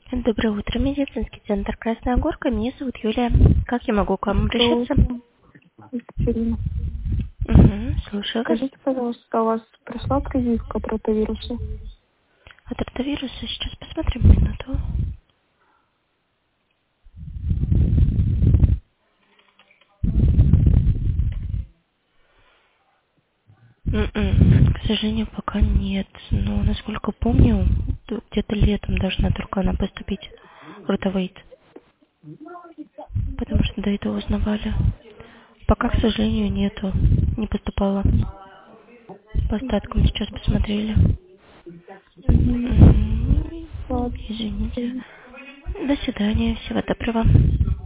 Доброе утро, медицинский центр Красная Горка. Меня зовут Юлия. Как я могу к вам обращаться? Екатерина. Слушаю вас. Скажите, пожалуйста, у вас пришла прививка от ротавируса? От ротавируса сейчас посмотрим минуту. К сожалению, пока нет. Но, насколько помню, где-то летом должна только она поступить, ротавейт. Потому что до этого узнавали. Пока, к сожалению, нету. Не поступала. По остаткам сейчас посмотрели. Вот. Извините. До свидания. Всего доброго.